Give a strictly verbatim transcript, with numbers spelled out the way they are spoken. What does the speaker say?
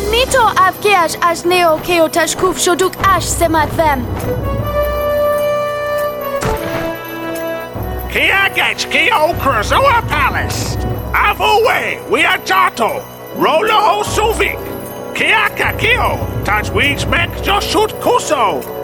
mi to avkeash as neo keo tashkuf shoduk ash sematvem. Kiagach Kio Krazoa Palace. Avowe, we are Jato. Rolo Suvik. Kiaka Kio. Touch weeds mek Joshut Kuso.